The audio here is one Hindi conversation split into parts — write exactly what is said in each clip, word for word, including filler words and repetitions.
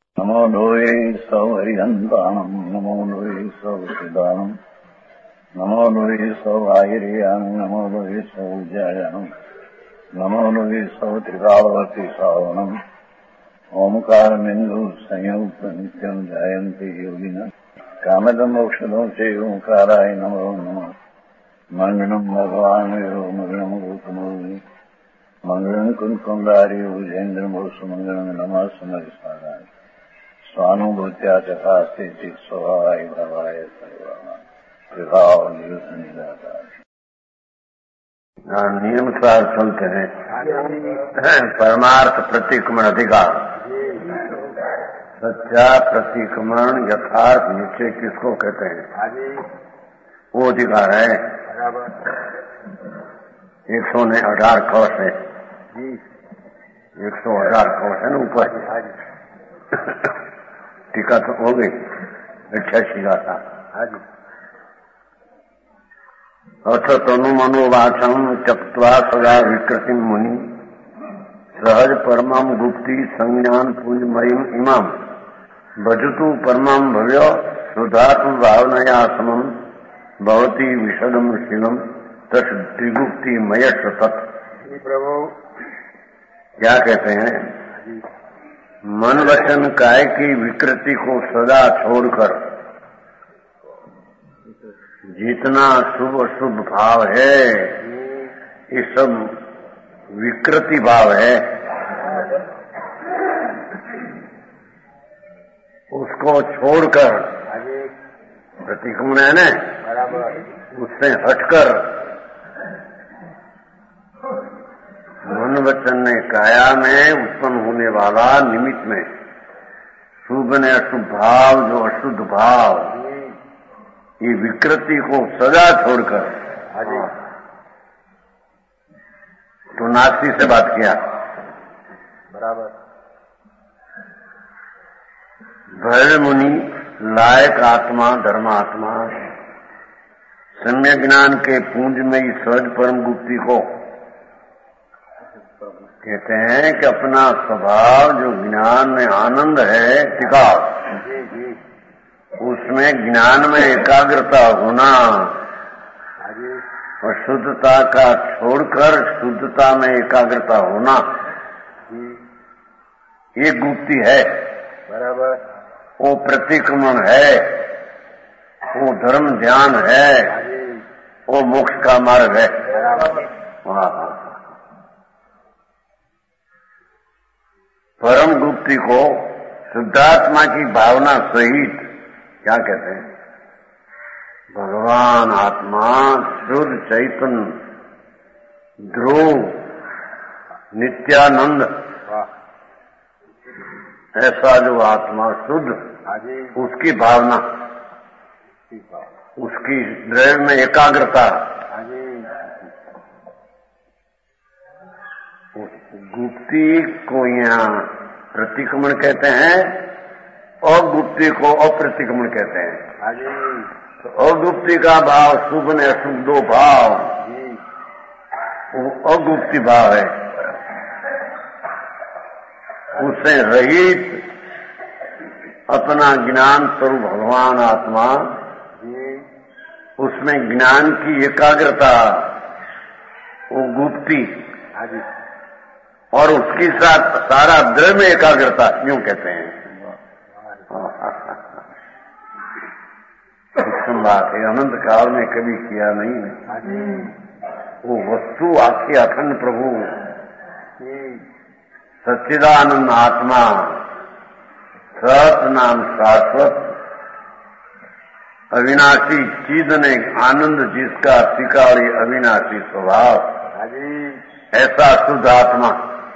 नमो लोये सौहरिहन्ताणम् नमो लोये सौचिदानम् नमो लोये सौभागिर्याम् नमो लोये सौज्यायानम् नमो लोये सौत्रिकालवती सावनम् ओमकारमिन्दु संयुक्त नित्यम् जायन्ति योगिनः कामदम् औषधम् च ओंकाराय नमो नमः मङ्गलम् भगवान् यो मङ्गलम् गौतमोनि मङ्गलम् कुन्कुण्डारि भुजेन्द्रमोसुमङ्गलम् नमः समरिस्मराय स्वानुभूत्या चकास्ते चित् स्वभावाय भवाय सर्वभाव नियमसार चलते हैं। परमार्थ प्रतिक्रमण अधिकार सच्चा प्रतिक्रमण यथार्थ निश्चय किसको कहते हैं? वो अधिकार है। एक सौ ने अठारह कवच है, एक सौ अठारह कवच है ना ऊपर। टीका तो हो गई अट्ठासी का था। अथ तनु मनोवाचम चक्त्वा सदा विकृति मुनि सहज परमं गुप्ति संज्ञान पुंजमयीम इमाम भजतु परमं भव्य सुधातु भावनया समम भवती विशदम शीलम तस् त्रिगुप्ति मयश तत्। प्रभु क्या कहते हैं? मन वचन काय की विकृति को सदा छोड़कर जितना शुभ अशुभ भाव है ये सब विकृति भाव है, उसको छोड़कर प्रतिक्रमण है न, उससे हटकर मन वचन ने काया में उत्पन्न होने वाला निमित्त में शुभ ने अशुभ भाव, जो अशुद्ध भाव, ये विकृति को सदा छोड़कर तो नास्ती से बात किया बराबर। भैर मुनि लायक आत्मा धर्मात्मा सम्यक ज्ञान के पूंज में ही सहज परम गुप्ति को कहते हैं कि अपना स्वभाव जो ज्ञान में आनंद है टिकाव, उसमें ज्ञान में एकाग्रता होना और शुद्धता का छोड़कर शुद्धता में एकाग्रता होना, ये गुप्ति है बराबर। वो प्रतिक्रमण है, वो धर्म ध्यान है, वो मोक्ष का मार्ग है। वाह। परम गुप्ति को शुद्धात्मा की भावना सहित क्या कहते हैं? भगवान आत्मा शुद्ध चैतन्य ध्रुव नित्यानंद, ऐसा जो आत्मा शुद्ध, उसकी भावना, उसकी हृदय में एकाग्रता, गुप्ति को यहाँ प्रतिक्रमण कहते हैं और गुप्ति को अप्रतिक्रमण कहते हैं। तो अगुप्ति का भाव शुभ ने अशुभ दो भाव, वो अगुप्ति भाव है। उससे रहित अपना ज्ञान स्वरूप भगवान आत्मा, उसमें ज्ञान की एकाग्रता, वो गुप्ति, और उसके साथ सारा द्रव्य में एकाग्रता, यूं कहते हैं। उत्तम बात है, अनंत काल में कभी किया नहीं। वो वस्तु आपके अखंड प्रभु सच्चिदानंद आत्मा, सत नाम शाश्वत अविनाशी चीज ने आनंद जिसका त्रिकाली अविनाशी स्वभाव, ऐसा शुद्ध आत्मा,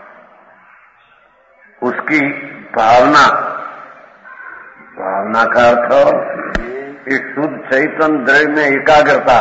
उसकी भावना, भावना का अर्थ इस शुद्ध चैतन्य द्रव्य में एकाग्रता।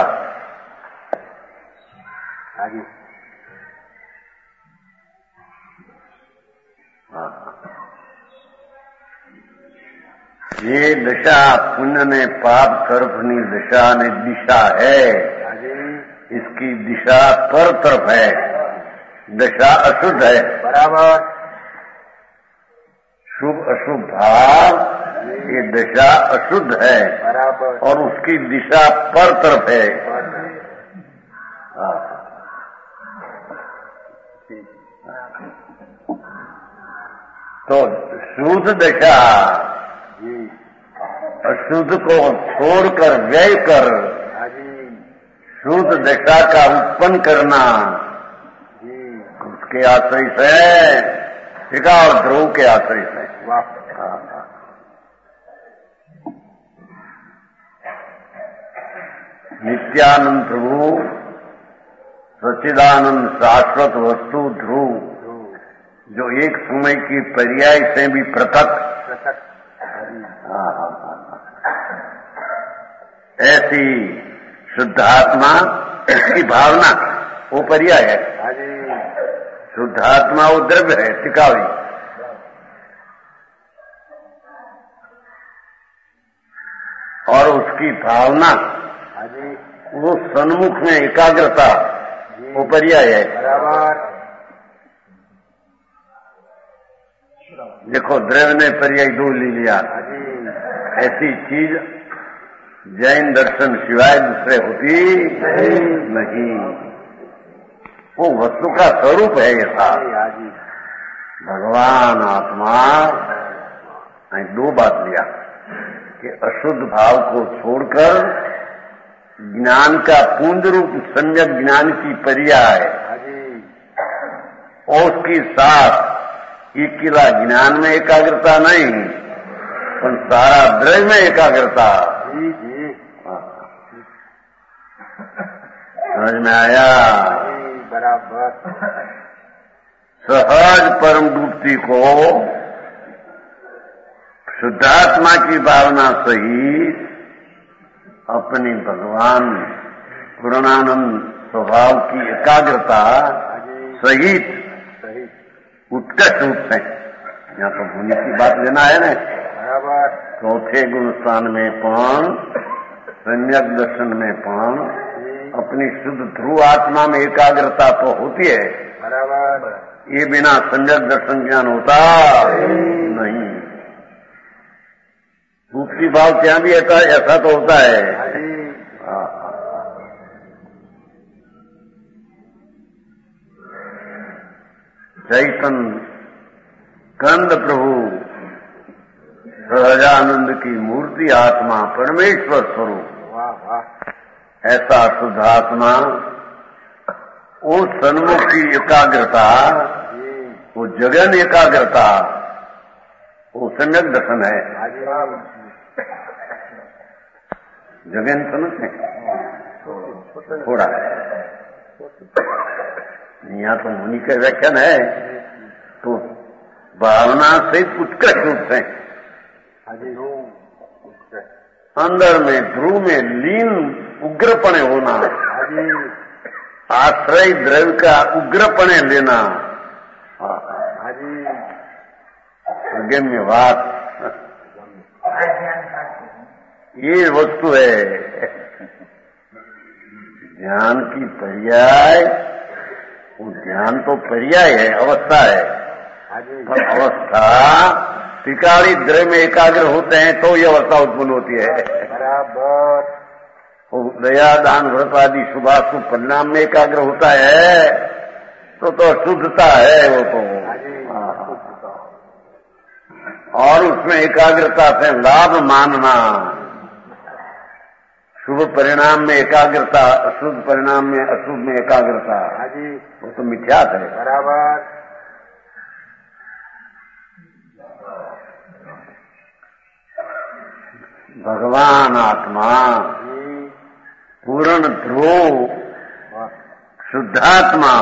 ये दशा पुण्य ने पाप तरफनी दशा ने दिशा है, इसकी दिशा पर तरफ है, दशा अशुद्ध है बराबर। शुभ अशुभ भाव, ये दिशा अशुद्ध है बराबर, और उसकी दिशा पर तरफ है। तो शुद्ध दिशा अशुद्ध को छोड़कर व्यय कर शुद्ध दिशा का उत्पन्न करना, उसके आश्रय से टीका और ध्रुव के आश्रय से। नित्यानंद प्रभु सच्चिदानंद शाश्वत वस्तु ध्रुव, जो एक समय की पर्याय से भी पृथक, ऐसी शुद्धात्मा, इसकी भावना वो पर्याय है। शुद्धात्मा वो द्रव्य है, टिकावी, और उसकी भावना वो सन्मुख में एकाग्रता, वो पर्याय है। देखो द्रव्य ने पर्याय दो ले लिया, ऐसी चीज जैन दर्शन सिवाय दूसरे होती नहीं, वो वस्तु का स्वरूप है। ऐसा भगवान आत्मा दो बात लिया कि अशुद्ध भाव को छोड़कर ज्ञान का पूर्ण रूप सम्यक ज्ञान की पर्याय, और उसकी साथ एक किला ज्ञान में एकाग्रता नहीं, पर सारा द्रव्य में एकाग्रता। समझ में आया? बराबर। सहज परम डूबती को शुद्धात्मा की भावना सहित अपनी भगवान पूर्णानंद स्वभाव की एकाग्रता सहित उत्कृष्ट रूप से, यहाँ तो भूमि की बात लेना है ना, चौथे गुण स्थान में पण, सम्यक दर्शन में पण, अपनी शुद्ध ध्रुव आत्मा में एकाग्रता तो होती है, ये बिना सम्यक दर्शन ज्ञान होता नहीं। दूसरी भाव क्या भी ऐसा ऐसा तो होता है। चैतन्य कंद प्रभु सहजानंद की मूर्ति आत्मा परमेश्वर स्वरूप, ऐसा शुद्धात्मा, वो सन्मुख की एकाग्रता, वो जगन एकाग्रता, वो सम्यक दर्शन है। जगन समझते थोड़ा यहाँ तो मुनि का व्याख्यान है, तो भावना से उत्कृष्ट रूप से अंदर में ध्रुव में लीन उग्रपणे होना, आश्रय द्रव्य का उग्रपणे लेना, गम्य बात, ये वस्तु है ध्यान की पर्याय। वो ध्यान तो पर्याय है, अवस्था है, पर अवस्था त्रिकाली द्रव्य में एकाग्र होते हैं तो ये अवस्था उत्पन्न होती है। बराबर। दया दान व्रत आदि शुभाशुभ परिणाम में एकाग्र होता है तो तो शुद्धता है वो तो, और उसमें एकाग्रता से लाभ मानना, शुभ परिणाम में एकाग्रता, अशुभ परिणाम में अशुभ में एकाग्रता, वो तो मिथ्यात है। बराबर। भगवान आत्मा पूर्ण ध्रुव शुद्धात्मा,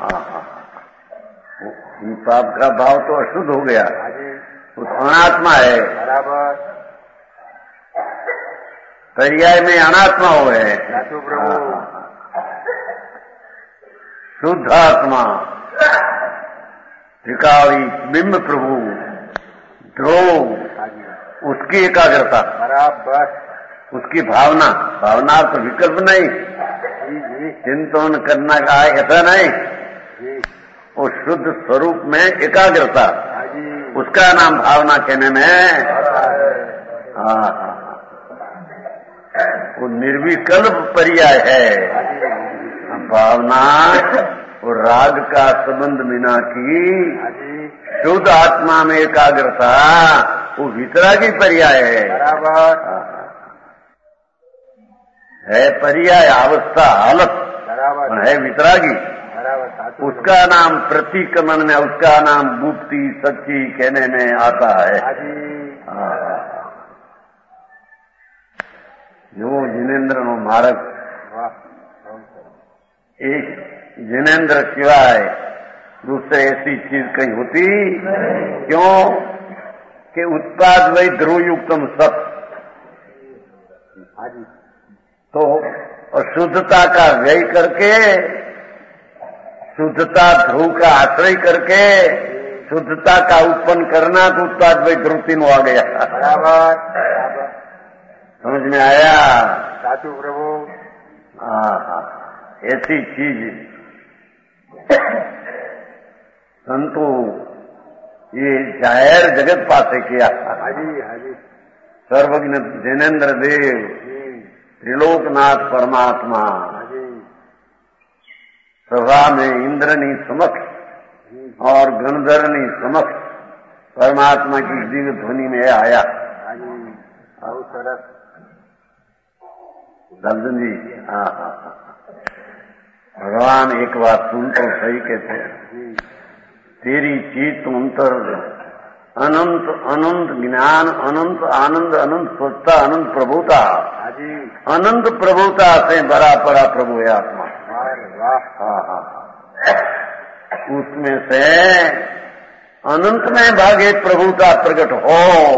पाप का भाव तो अशुद्ध हो गया, वो अनात्मा है। बराबर। पर्याय में अनात्मा हो है, शुद्ध आत्मा त्रिकाली बिंब प्रभु ध्रुव, उसकी एकाग्रता, बराबर। उसकी भावना, भावना तो विकल्प नहीं, चिंतन करना का ऐसा नहीं, वो शुद्ध स्वरूप में एकाग्रता, उसका नाम भावना कहने में हाँ हाँ वो निर्विकल्प पर्याय है। भावना और राग का संबंध बिना की शुद्ध आत्मा में एकाग्रता वो वितरागी पर्याय है। बराबर है पर्याय अवस्था हालत बराबर है वितरागी। बराबर उसका नाम प्रतिक्रमण में उसका नाम गुप्ती सच्ची कहने में आता है। जो जिनेन्द्र नो मार्ग एक जिनेन्द्र सिवाय दूसरे ऐसी चीज कहीं होती क्यों कि उत्पाद वही ध्रुवयुक्तम सत तो और शुद्धता का व्यय करके शुद्धता ध्रुव का आश्रय करके शुद्धता का उत्पन्न करना तो उत्पाद वही ध्रुव तीन आ गया। बराबर समझ में आया? साचू प्रभु हाँ हाँ ऐसी चीज संतो ये जाहिर जगत पासे किया। हाजी हाजी सर्वज्ञ जिनेन्द्र देव त्रिलोकनाथ परमात्मा सभा में इंद्रनी समक्ष और गणधरनी समक्ष परमात्मा की दिव्य ध्वनि में आया। बहुत सरस दर्जन जी हाँ हाँ हाँ भगवान एक बात सुन तो सही कहते हैं तेरी चीत अंतर अनंत अनंत ज्ञान अनंत आनंद अनंत स्वच्छता अनंत प्रभुता अनंत प्रभुता से बड़ा परा प्रभु है आत्मा। हाँ हाँ उसमें से अनंत में भागे प्रभुता प्रकट हो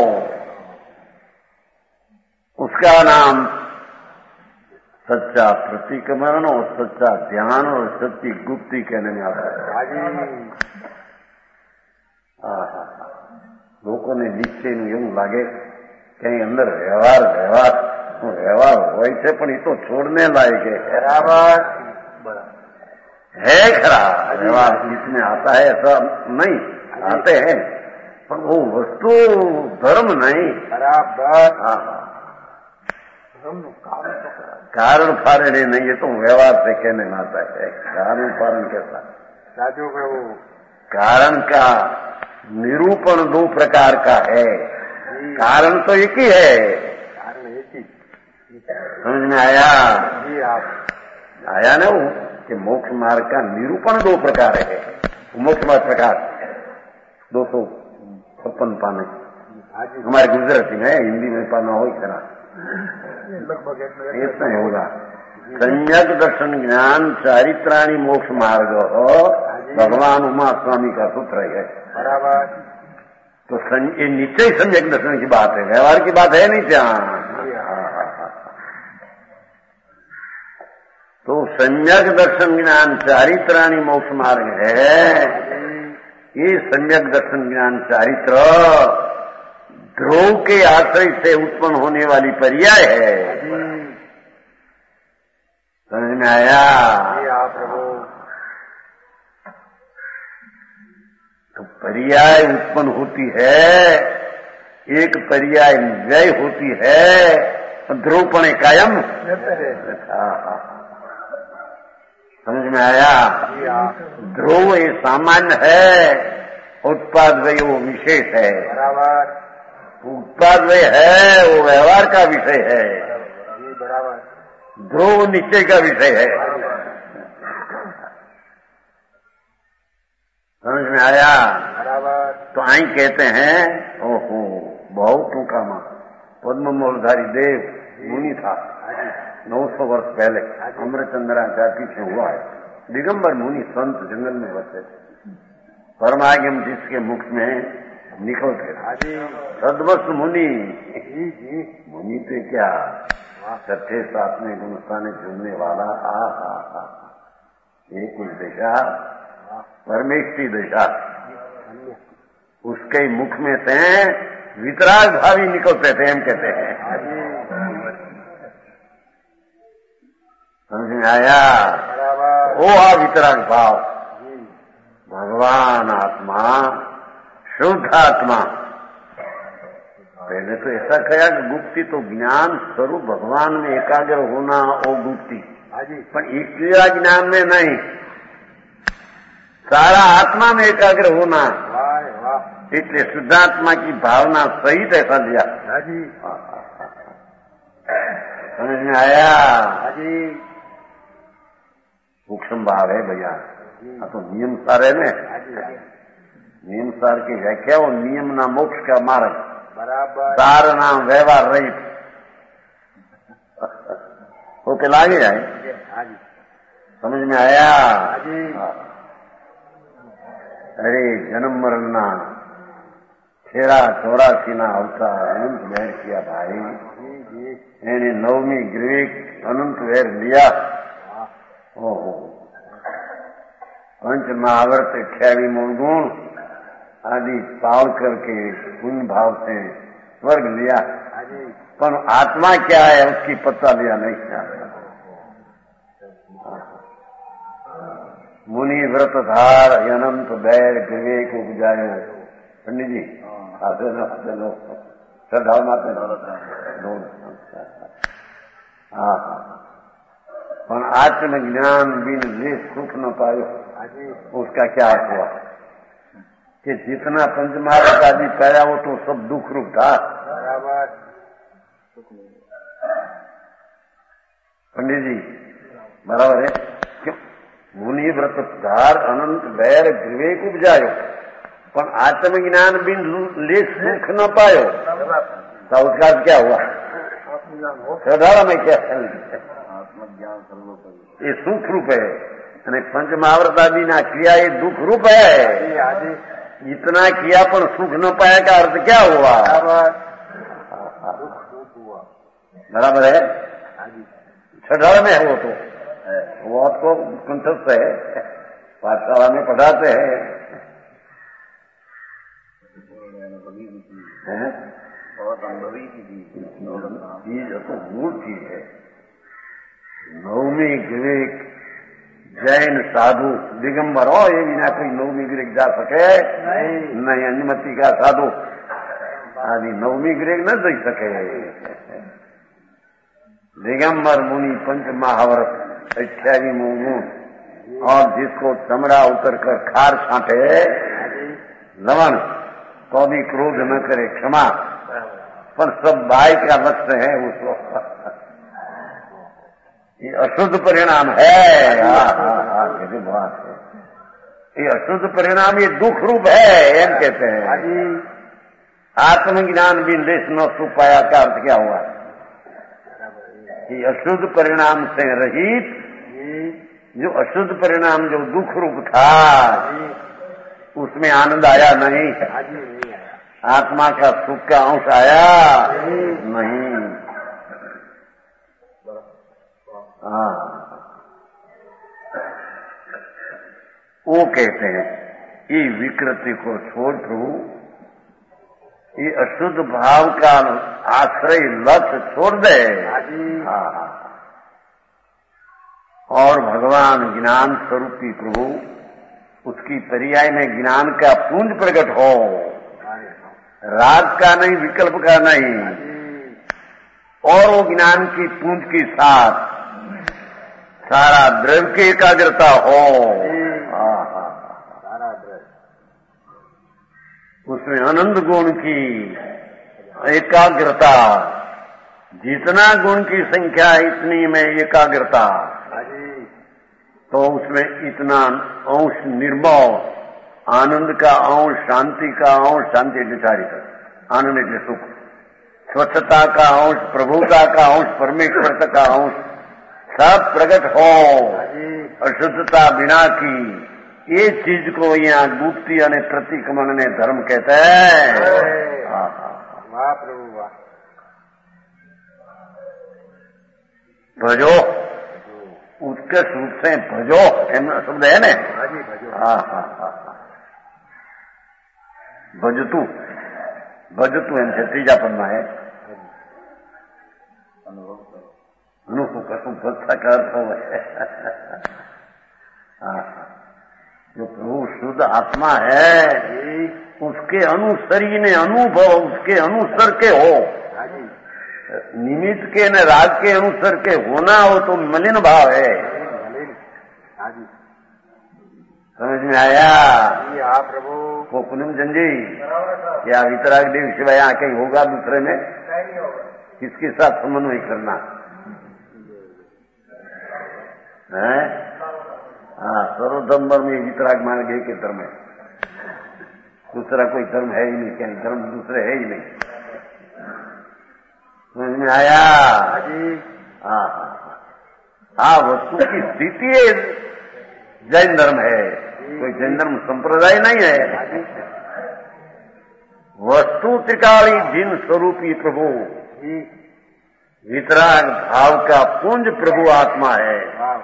उसका नाम सच्चा प्रतिक्रमण और सच्चा ध्यान और सच्ची गुप्ती कहने में आता है। लोगों ने નીચે નું એવું લાગે કઈ અંદર વ્યવહાર વ્યવહાર વ્યવહાર હોય છે પણ એ તો છોડને લાયક है। बराबर है खरा व्यवहार इसमें आता है ऐसा नहीं आते हैं पर वो वस्तु धर्म नहीं। बराबर हाँ कारण फारण नहीं ये तो व्यवहार से कहने में आता है। कारण फारण कैसा साचू प्रभु कारण का निरूपण दो प्रकार का है। कारण तो एक ही है। कारण एक ही समझ में आया? जी आप आया ना वो कि मोक्ष मार्ग का निरूपण दो प्रकार है। मोक्ष मार्ग प्रकार दो सौ छप्पन पाने हमारे गुजराती में हिंदी में पाना हो इतना इतना होगा। संयक दर्शन ज्ञान चारित्राणी मोक्ष मार्ग भगवान उमा स्वामी का सूत्र है। बराबर तो ये निश्चय सम्यक दर्शन की बात है व्यवहार की बात है नहीं क्या? तो सम्यक दर्शन ज्ञान चारित्राणी मोक्ष मार्ग है। ये सम्यक दर्शन ज्ञान चारित्र ध्रुव के आश्रय से उत्पन्न होने वाली पर्याय है। समझ में आया? प्रभु तो पर्याय उत्पन्न होती है एक पर्याय व्यय होती है ध्रुवपणे कायम। समझ में आया? ध्रुव ये सामान्य है उत्पाद व्यय वो विशेष है। बराबर उत्पाद व्यय है वो व्यवहार का विषय है। बराबर ध्रुव निश्चय का विषय है। समझ में आया? बराबर तो आई कहते हैं ओहो बहुत टूका मां पद्म मूलधारी देव मुनि था नौ सौ वर्ष पहले अमृतचंद्राचार्य पीछे हुआ है। दिगंबर मुनि संत जंगल में बसे थे। परमागम जिसके मुख में निकलते सदवस्त मुनि मुनि पे क्या छठे सातवें गुणस्थाने झूमने वाला आ हा हा ये कुछ दिशा परमेष्ठी दिशा उसके मुख में से वितराग भावी निकलते थे हम कहते हैं। समझ में आया? वो आ वितराग भाव भगवान आत्मा शुद्ध आत्मा। पहले तो ऐसा कहा कि गुप्ती तो ज्ञान स्वरूप भगवान में एकाग्र होना वो गुप्ती, पर इक्रिया ज्ञान में नहीं, सारा आत्मा में एकाग्र होना। इसलिए शुद्धात्मा की भावना सहित ऐसा दिया। समझ में आया? सूक्ष्म भाव है भैया। हाँ तो नियम सार है न, नियम सार की व्याख्या वो नियम ना मोक्ष का मार्ग, सार नाम व्यवहार रहित होके लागे जाए। समझ में आया? अरे जन्म मरण ना तेरा चौरासी ना अवतार अनंत वैर किया भाई, एने नवमी ग्रीक अनंत वैर लिया। ओहो पंच महावर्त अठावी मूलगुण आदि पाल करके पुण्य भाव से स्वर्ग लिया, पर आत्मा क्या है उसकी पता लिया नहीं चाहता। मुनि व्रतधार अनंत बैर विवेक उपजायो। पंडित जी आते न आते लो श्रद्धा माते हाँ पर आत्मज्ञान बिन ले सुख न पायो। उसका क्या अर्थ हुआ कि जितना पंचमार्ग आदि पाया वो तो सब दुख रूप था। पंडित जी बराबर है क्यों? मुनि व्रतधार अनंत बैर विवेक उपजायो, पर आत्मज्ञान बिन ले सुख न पायो। तो उसका क्या हुआ? साधारण में क्या आत्मज्ञान ये सुख रूप है, અને पंचमहाव्रत आदि ना किया ये दुख रूप है। इतना किया पर सुख न पाया का अर्थ क्या हुआ? बराबर है, छठा में है वो तो, वो आपको कंठस्थ है, पाठशाला में पढ़ाते हैं। बहुत अनुभवी चीज तो मूल चीज है। नवमी ग्रीक जैन साधु दिगंबर हो ये बिना कोई नवमी ग्रीक जा सके नहीं, नहीं अनुमति का साधु आदि नवमी ग्रीक न देख सके। दिगंबर मुनि पंच महाव्रत अठावी मूलगुण और जिसको चमड़ा उतर कर खार छांटे लवण तो भी क्रोध न करे क्षमा, पर सब भाई का लक्ष्य है उसको। ये अशुद्ध परिणाम है। हाँ हाँ हाँ कहते बात है, ये अशुद्ध परिणाम ये दुख रूप है एम कहते हैं। आत्मज्ञान भी लेश न सुख पाया का अर्थ क्या हुआ? ये अशुद्ध परिणाम से रहित जो अशुद्ध परिणाम जो दुख रूप था उसमें आनंद आया नहीं, आत्मा का सुख का अंश आया नहीं। हाँ वो कहते हैं ये विकृति को छोड़ प्रभु, ये अशुद्ध भाव का आश्रय लक्ष्य छोड़ दे। हाँ और भगवान ज्ञान स्वरूपी प्रभु उसकी पर्याय में ज्ञान का पुंज प्रकट हो, राग का नहीं विकल्प का नहीं, और वो ज्ञान की पुंज के साथ सारा द्रव्य की एकाग्रता हो। सारा द्रव्य उसमें आनंद गुण की एकाग्रता, जितना गुण की संख्या इतनी में एकाग्रता, तो उसमें इतना अंश निर्मल आनंद का अंश, शांति का अंश, शांति એટલે ચારિત્ર, आनंद એટલે सुख, स्वच्छता का अंश, प्रभुता का अंश, परमेश्वर का अंश सब प्रकट हो, अशुद्धता बिना की। ये चीज को यहाँ गुप्ती और प्रतिक्रमण ने धर्म कहते हैं। वाह प्रभु वाह। भजो उत्कृष्ट रूप से भजो एम शब्द है ने। हाँ हाँ हाँ भजतु भजतु एम से तीजा पन्ना है। अनुभव कसम भक्ता का अर्थ हो। जो प्रभु शुद्ध आत्मा है उसके अनुसरी ने अनुभव उसके अनुसर के हो, निमित्त के न राग के अनुसर के होना हो तो मलिन भाव है। समझ में आया? हाँ प्रभु। वो पूनम जी क्या वितराग देव शिवाय यहाँ कहीं होगा दूसरे में? किसके साथ समन्वय करना है? हाँ, सर्वधर्म में वितराग मान गए के धर्म है, दूसरा कोई धर्म है ही नहीं, कहीं धर्म दूसरे है ही नहीं। समझ में आया? हाँ हाँ, वस्तु की स्थिति जैन धर्म है, कोई जैन धर्म संप्रदाय नहीं है। वस्तु त्रिकाली जिन स्वरूपी प्रभु वितराग भाव का पुंज प्रभु आत्मा है,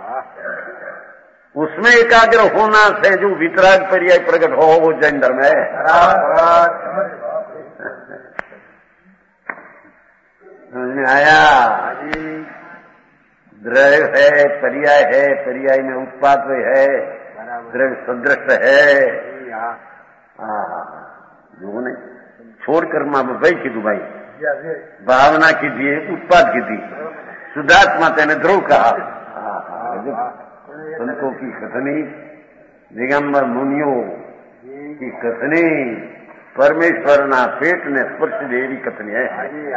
उसमें एकाग्र होना से जो वितराग पर्याय प्रकट हो वो जैन धर्म है। समझ में आया? द्रव्य है, पर्याय है, पर्याय में उत्पाद है, द्रव्य सदृश है। लोगों ने छोड़कर मां भाई की दुबाई भावना कीजिए, उत्पाद कीजिए, शुद्धात्मा तेने ध्रुव कहा। संतों की कथनी, दिगंबर मुनियों की कथनी, परमेश्वर ना पेट ने स्पर्श देवी कथनी है।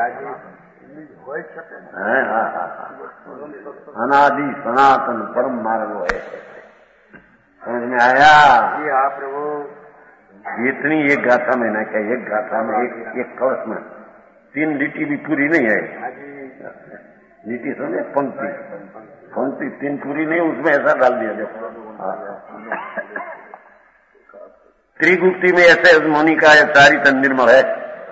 अनादि सनातन परम मार्ग है। समझ में आया? जी हाँ प्रभु। इतनी एक गाथा में ना क्या, एक गाथा में एक, एक कलश में तीन लिटी भी पूरी नहीं है। लिटी समझे? पंक्ति पंक्ति तीन पूरी नहीं, उसमें ऐसा डाल दिया। देखो त्रिगुप्ति में ऐसे मुनि का चारित्र निर्मल है।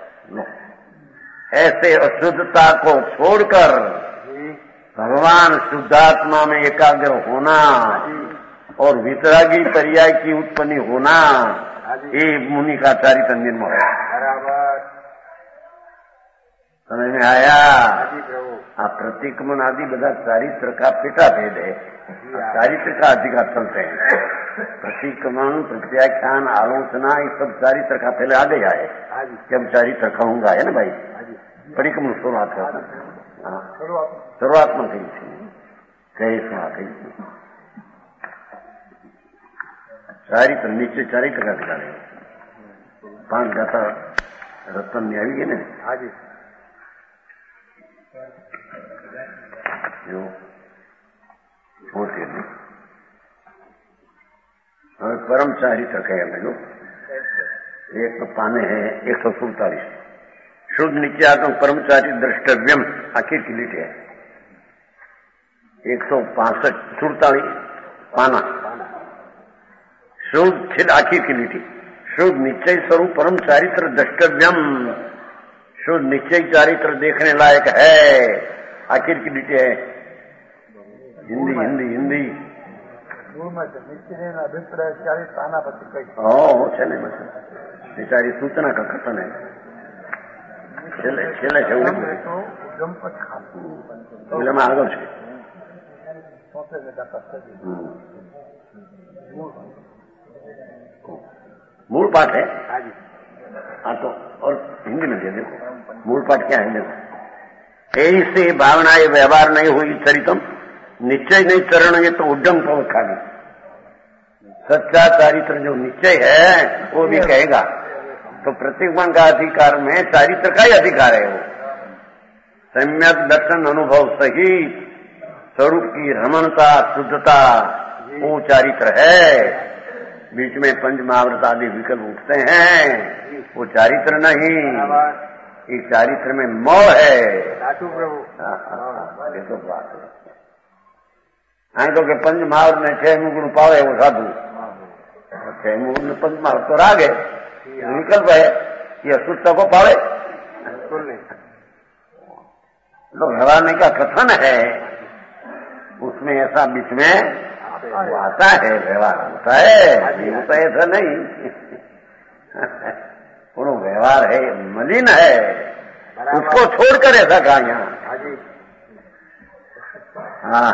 ऐसे अशुद्धता को छोड़कर भगवान शुद्धात्मा में एकाग्र होना और वितरागी पर्याय की उत्पत्ति होना, ये मुनि का चारित्र निर्मल है। समझ में आया? आ प्रतिक्रमण आदि बधा चारित्र का पेटा भेद है, चारित्र का अधिकार चलते हैं। प्रतिक्रमण, प्रत्याख्यान, आलोचना, ये सब चारित्र का पहले आ गया है कि हम चारित्र कहूंगा, है ना भाई? परिक्रमण शुरुआत है, शुरुआत में कही थी, कही सुना कही चारित्र नीचे चारित्र का अधिकार है। पांच गाथा रत्न में आई है ना? हाँ जी। जो होते हैं और परम चारित्र कहे हमें लोग, एक तो पाने हैं एक सौ सुड़तालीस शुद्ध नित्यात्मक परमचारी द्रष्टव्यम आखिर की लिट है। एक सौ पांसठ सुड़तालीस पाना शुद्ध खिल आखिर की लिटी, शुद्ध निश्चय स्वरूप परम चारित्र द्रष्टव्यम, शुद्ध निश्चय चारित्र देखने लायक है, आखिर की लिटी है। हिंदी हिंदी हिंदी ओ चले बेचारी सूचना का कथन है। छेले छेले छेले में આગળ છે। मूल पाठ है। हाँ तो और हिंदी में दे देखो मूल पाठ क्या है। देखो ऐसे भावना ये व्यवहार नहीं हुई चरितम, निश्चय नहीं चरण, ये तो उद्यम तो खाली सच्चा चारित्र जो निश्चय है वो भी कहेगा। तो प्रतिक्रमण का अधिकार में चारित्र का ही अधिकार है। वो सम्यक दर्शन अनुभव सहित स्वरूप की रमणता शुद्धता वो चारित्र है। बीच में पंच महाव्रत आदि विकल्प उठते हैं, वो चारित्र नहीं, इस चारित्र में मोह है। ये तो बात है। तो के पंच महाव्रत में छह मुगुण पावे वो साधु, छह मुगुण में पंच महाव्रत तो राग है, विकल्प है, ये अशुद्धता को पावे। तो भगवान का कथन है, उसमें ऐसा बीच में वो आता है, व्यवहार होता है, ये तो ऐसा नहीं। वो व्यवहार है मलिन है, उसको छोड़कर ऐसा कहा यहाँ। हाँ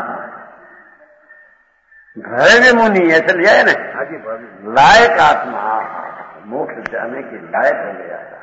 घर में मुनि ऐसे लिया है ना, लायक आत्मा मोक्ष जाने के लायक हो गया था।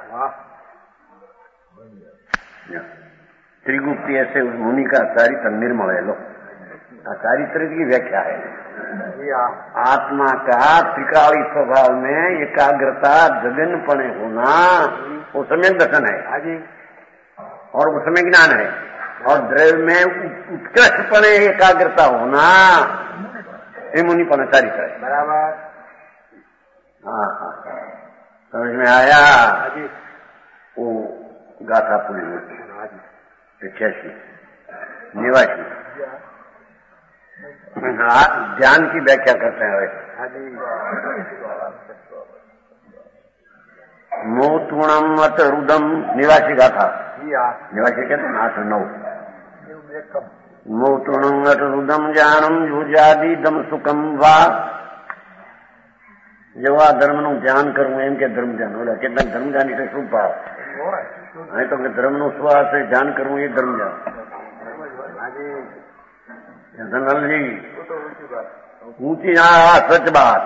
त्रिगुप्ती ऐसे उस मुनि का चारित्र निर्मल है। लो, चारित्र की व्याख्या है आत्मा का त्रिकाली स्वभाव में एकाग्रता जगनपणे होना, वो समय दर्शन है और वो समय ज्ञान है। और द्रव्य में उत्कृष्टपणे एकाग्रता होना ये मुनिपन चारित्र है। बराबर। हाँ हाँ समझ में आया। वो गाथा पूरी होती इक्यासी निवासी ध्यान की व्याख्या करते हैं। मोतुणम अत रुदम निवासी गाथा, निवासी कहते हैं आठ नौ। मोतुणम अत रुदम ज्ञानम युजादि दम सुखम वा। जो आ धर्म નું ધ્યાન કરવું એમ કે ધર્મ ધ્યાન, ઓલા કેટલાક ધર્મ ધ્યાન એટલે શું ભાવ? નહીં તો કે ધર્મ નું શ્વાસ ધ્યાન કરવું એ ધર્મ ધ્યાન। जनरल जी ऊंची हाँ सच बात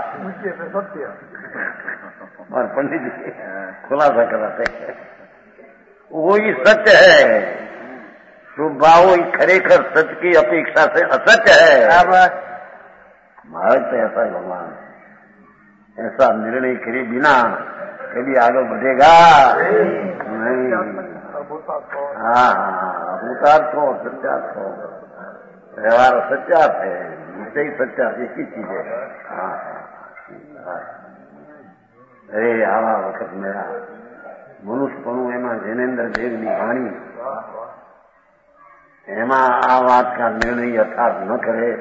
और पंडित जी खुलासा कराते हैं वही सच है। स्वभाव खरेखर सच की अपेक्षा से असच है। महाराज तो ऐसा है भगवान, ऐसा निर्णय करे बिना कभी आगे बढ़ेगा नहीं। हाँ हाँ अभूतार्थ हो सत्यार्थ हो, व्यवहार सत्यार्थ है, विषय सत्यार्थ एक ही चीज है। हाँ हाँ अरे आवा वक्त मेरा मनुष्यपणु एमा जैनेन्द्र देवनी वाणी एमा आ बात का निर्णय यथार्थ न करे।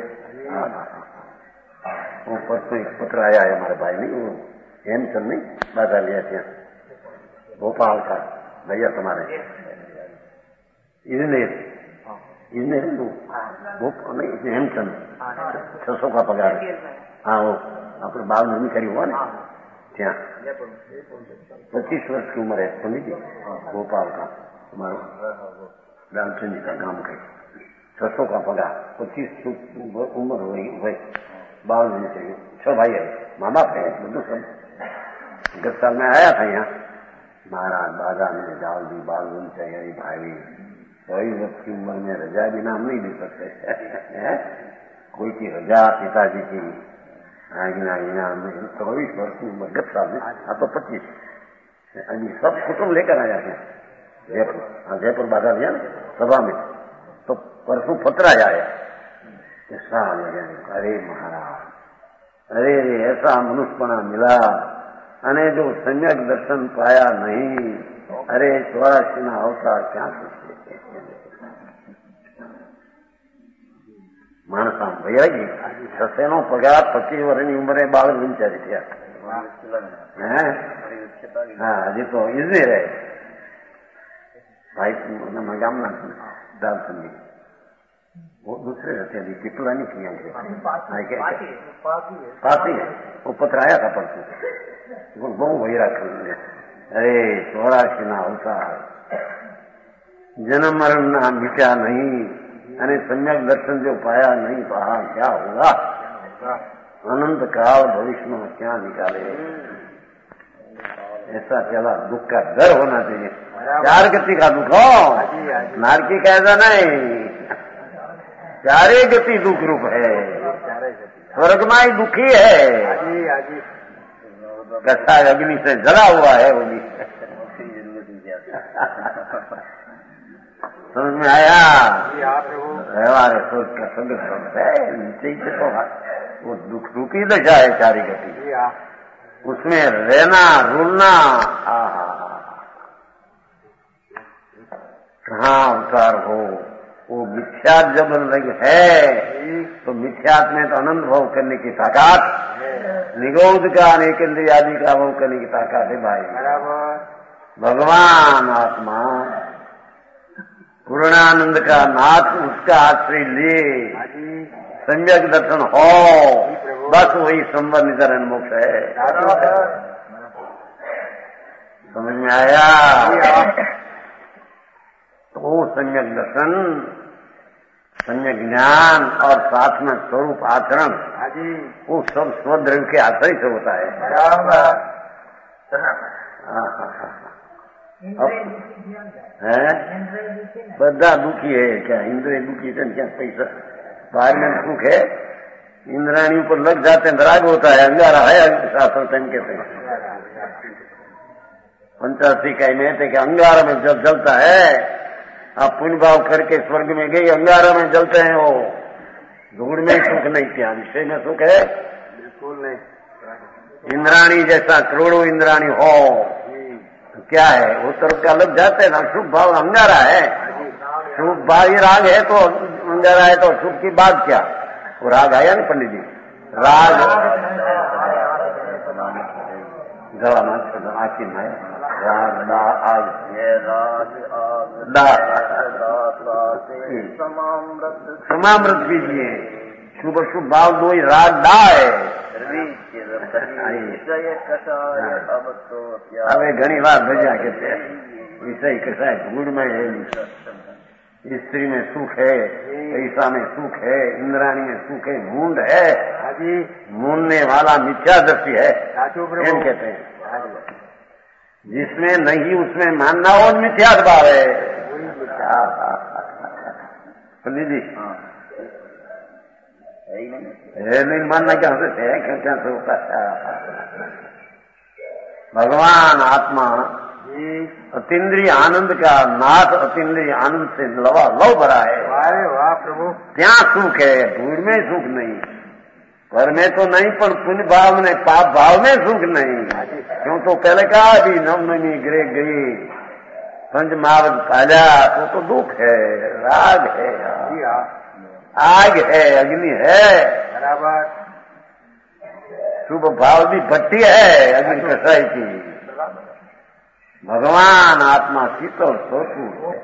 वो परसों एक पत्र आया है हमारे भाई नहीं, वो हेमचंद नहीं बाधा लिया था भोपाल का भैया तुम्हारे इंजीनियर इंजीनियर वो नहीं हेमचंद छह सौ का पगार। हाँ वो अपने बाल नहीं करी हुआ ना क्या पच्चीस वर्ष की उम्र है पंडित जी, भोपाल का तुम्हारा रामचंद जी का काम कर छह सौ का पगार, पच्चीस उम्र हो गई, बाल नहीं चाहिए। छह भाई है, माँ बाप है બધું सब। गत साल में आया था यहाँ महाराज बाजा में डाल दी, बाल नहीं चाहिए भाई। सही वर्ष की उम्र में रजा बिना हम नहीं दे सकते कोई की रजा पिताजी की आज्ञा चौबीस वर्ष की उम्र गत साल में, हाँ तो पच्चीस अभी सब कुटुंब लेकर आया थे जयपुर। हाँ जयपुर बाधा लिया ना सभा में, तो परसों पत्र आया है ऐसा लगे अरे महाराज अरे ऐसा मनुष्यपना मिला अने जो सम्यक दर्शन पाया नहीं। अरे चौरासी ना अवतार क्या सोचते मानसा भैया जी छसे नो पगार पच्चीस वर्ष उम्र बाल विचारी थी। हाँ हजी तो इंजीनियर है भाई गामना दालचंद जी, वो दूसरे रहते हैं पिपला नहीं किया पासी है। वो पत्र आया था परसों, बहु वही रख। अरे चौरासी ना अवतार जन्म मरण ना मिटा नहीं, अने सम्यक दर्शन जो पाया नहीं पहा क्या होगा? अनंत काल भविष्य में क्या निकाले? ऐसा चला दुख का डर होना चाहिए। चार गति का दुख हो, नारकी का ऐसा नहीं, चारे गति दुख रूप है। स्वर्ग में ही दुखी है, कसाय अग्नि से जला हुआ है वो भी। समझ में आया? व्यवहार सोच का संग है नीचे से तो वो दुख रूपी दशा है चारी गति, उसमें रहना रुलना। कहाँ अवतार हो वो मिथ्यात जब लग है तो मिथ्यात में तो आनंद भाव करने की ताकत, निगोद का अनेक इंद्रिय आदि का भाव करने की ताकत है भाई। भगवान आत्मा पूर्णानंद का नाथ, उसका आश्रय ले सम्यक दर्शन हो, बस वही संबंध निधन मोक्ष है। समझ में आया? तो वो सम्यक दर्शन, सम्यक ज्ञान और साथ में स्वरूप आचरण, वो सब स्वद्रव्य के आश्रय से होता है। બધા દુઃખી હે क्या इंद्रिय दुखी है क्या पैसा बाहर में सुख है इंद्राणी ऊपर लग जाते हैं राग होता है अंगारा है शास्त्र कहते हैं पंचासी का में थे कि अंगारा में जब जलता है आप पुण्य भाव करके स्वर्ग में गई अंगारा में जलते हैं वो धूड़ में सुख नहीं किया विषय में सुख है बिल्कुल नहीं। इंद्राणी जैसा करोड़ों इंद्राणी हो तो क्या है वो तरफ का लग जाते हैं ना शुभ भाव अंगारा है शुभ भाव राग है तो अंगारा है तो शुभ की बात क्या वो राग आया ना पंडित जी राग गला में आखिर में राग दा आग समामृत बीजिए शुभ शुभ भाव दो ही राग डा है હવે ઘણી વાર ભજ્યા કે વિષય કસાય ધૂળ में है स्त्री में सुख है पैसा में सुख है इंद्राणी में सुख है मूंड है मूंडने वाला मिथ्यादर्शी है एम कहते हैं जिसमें नहीं उसमें मानना हो मिथ्याद भाव है पंडित जी नहीं मानना क्या होते है क्या क्या से होता है भगवान आत्मा अतीन्द्रिय आनंद का नाथ अतीन्द्रिय आनंद से लवा लव भरा है अरे वाह प्रभु क्या सुख है भूल में सुख नहीं घर में तो नहीं पर पुण्य भाव में पाप भाव में सुख नहीं क्यों तो पहले कहा अभी नवनवी गिरे गई पंच महावत पाला तो तो दुख है राग है आग है अग्नि है बराबर शुभ भाव भी भट्टी है अग्नि कसाई की भगवान आत्मा शीतल सोचू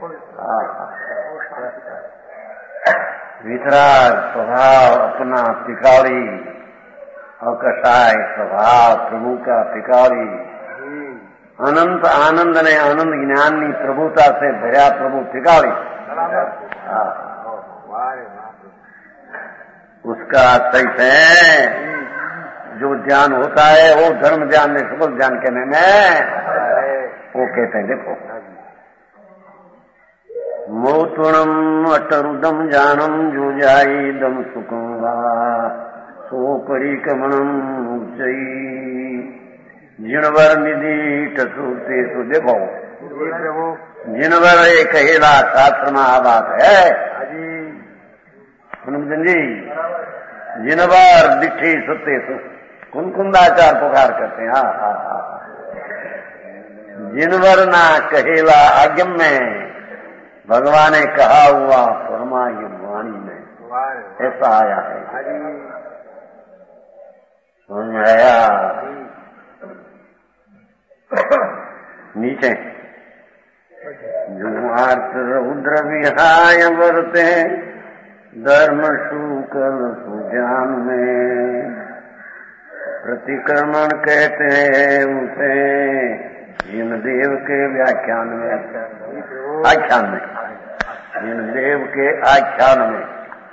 वितराग स्वभाव अपना पिकाली और कसाय स्वभाव प्रभु का पिकाली अनंत आनंद ने आनंद ज्ञान की प्रभुता से भरा प्रभु पिकाली उसका सही है जो ज्ञान होता है वो धर्म ज्ञान में सबक ज्ञान कहने में वो कहते हैं देखो मोतुणम अटरुदम जानम जो जाई दम सुखम वा सो परिक्रमणम उच्चई जिनवर निधि टसूते तो देखो जिनवर एक कहेला शास्त्र में आ बात है हनुमचंद जी जिनवर दिठी सुते कुंकुंदाचार पुकार करते हैं हाँ हाँ हाँ जिनवर ना कहेला आज्ञम में भगवान ने कहा हुआ परमायु वाणी में ऐसा आया है समझ में आया नीचे जो आर्त रुद्र विहाय वर्ते धर्म शुक्ल सुज्ञान में प्रतिक्रमण कहते हैं उसे जिन देव के व्याख्यान में आख्यान में जिन देव के आख्यान में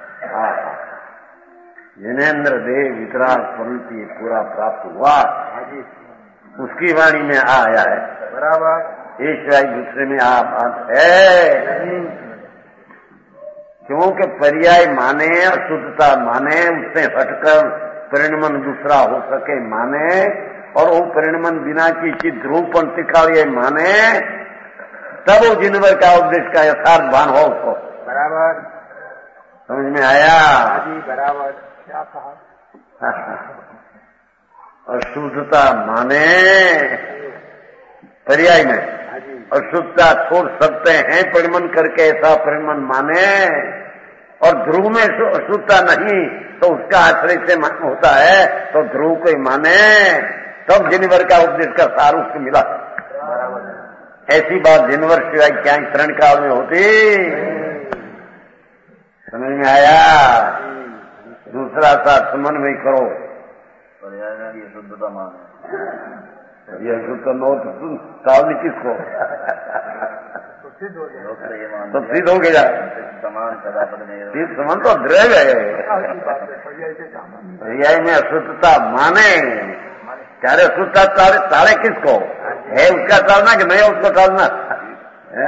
जिनेन्द्र देव वितराग स्वरूपी पूरा प्राप्त हुआ उसकी वाणी में आया है बराबर ईश्वर दूसरे में आ बात है क्योंकि पर्याय माने शुद्धता माने उससे हटकर परिणमन दूसरा हो सके माने और वो परिणमन बिना किसी ध्रुवपन टिकाड़िए माने तब वो जिनवर का उपदेश का यथार्थ भान हो उसको बराबर समझ में आया जी बराबर क्या कहा और शुद्धता माने पर्याय में और शुद्धता छोड़ सकते हैं परिणमन करके ऐसा परिणमन माने और ध्रुव में शुद्धता नहीं तो उसका आश्रय से होता है तो ध्रुव को ही माने तब जिनवर का उपदेश का सार उसको मिला ऐसी बात जिनवर सिवाय क्या तरण काल में होती समझ में आया दूसरा साथ समन्वय करो शुद्धता माने यह शुद्ध नोट काल किसको तो सिद्ध हो गया समान सिद्ध समान तो द्रव्य है पर्याय में अशुद्धता माने चारे सुता तारे तारे किसको है? उसका टालना कि नहीं उसको टालना है?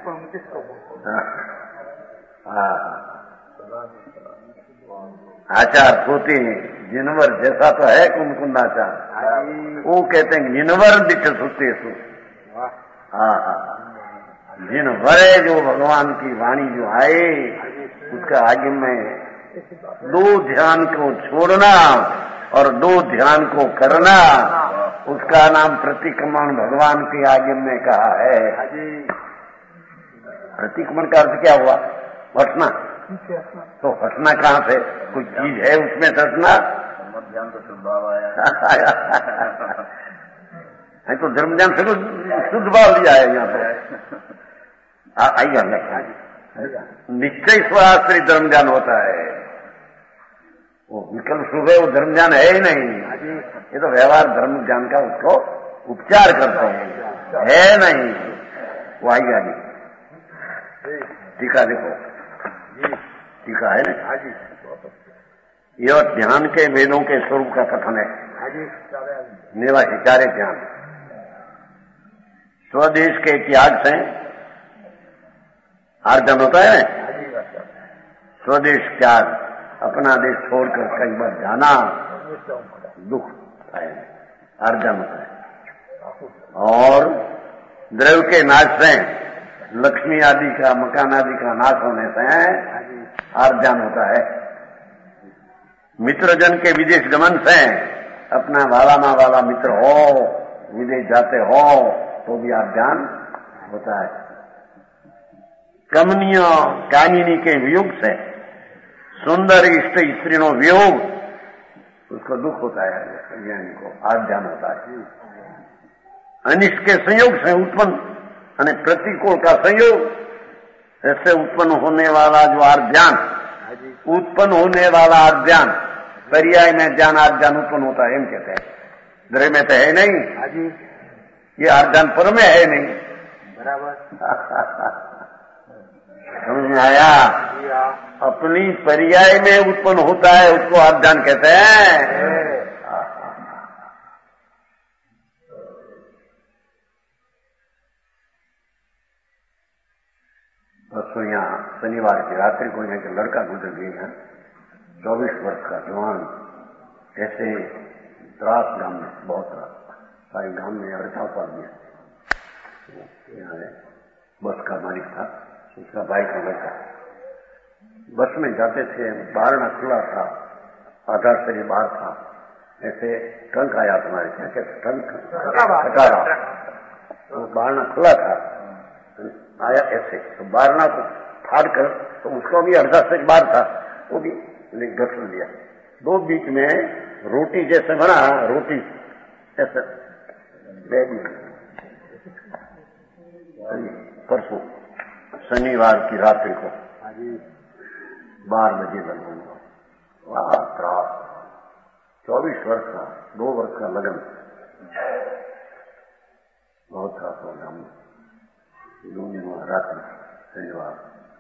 आचार पोती जिनवर जैसा तो है कुमकुंडाचार, वो कहते हैं जिनवर दिख सुते सु। हाँ हाँ, जिनवरे जो भगवान की वाणी जो आए उसका आगे में दो ध्यान को छोड़ना और दो ध्यान को करना, उसका नाम प्रतिक्रमण भगवान के आगे में कहा है। प्रतिक्रमण का अर्थ क्या हुआ? हटना। तो हटना कहाँ से? कोई चीज है उसमें हटना? ध्यान तो शुद्ध भाव आया है तो धर्म ज्ञान से शुद्ध भाव लिया है यहाँ पे। आइए, निश्चय स्वाश्रित धर्म ज्ञान होता है। वो विकल्प शुभ है, वो धर्म ज्ञान है ही नहीं। ये तो व्यवहार धर्म ज्ञान का उसको उपचार करते हैं, है नहीं। वो आइए आगे टीका देखो, टीका है ना। यह ध्यान के वेदों के स्वरूप का कथन है। निवासी चारे ध्यान स्वदेश के त्याग से अर्जन होता है। स्वदेश त्याग, अपना देश छोड़कर कई बार जाना दुख है, अर्जन होता है। और द्रव्य के नाश से, लक्ष्मी आदि का, मकान आदि का नाश होने से अर्जन होता है। मित्रजन के विदेश गमन से, अपना वाला ना वाला मित्र हो विदेश जाते हो तो भी अर्जन होता है। कमनीय कामिनी के वियोग से, सुंदर इष्ट स्त्रीणों वियोग, उसको दुख होता है, ज्ञानी को अर्जन होता है। अनिष्ट के संयोग से उत्पन्न यानी प्रतिकूल का संयोग, ऐसे उत्पन्न होने वाला जो अर्जन, उत्पन्न होने वाला अर्जन, पर्याय में ज्ञान अर्जन उत्पन्न होता है, हम कहते हैं। ग्रह में तो है नहीं, ये अर्जन पर में है नहीं। बराबर समझ में आया? अपनी पर्याय में उत्पन्न होता है, उसको अर्जन कहते हैं। परसों यहाँ शनिवार की रात्रि को यहाँ के लड़का गुजर गई है, चौबीस वर्ष का जवान। ऐसे द्रास गांव में, बहुत सारे गांव में अड़ता पड़ गया। यहाँ बस का मालिक था, उसका भाई का लड़का। बस में जाते थे, बारना खुला था, आधा शरीर बाहर था। ऐसे ट्रंक आया तुम्हारे क्या कहते ट्रंक खटारा, तो बारना खुला था, आया ऐसे, तो बारना को फाड़ कर, तो उसको भी अर्धा शरीर बाहर था, वो भी घटन लिया। दो बीच में रोटी जैसे बना, रोटी ऐसे परसों शनिवार की रात्रि को बारह बजे लगभग, वाह त्रास। चौबीस वर्ष का, दो वर्ष का लगन, बहुत त्रास हो गया हमने रात्रि शनिवार।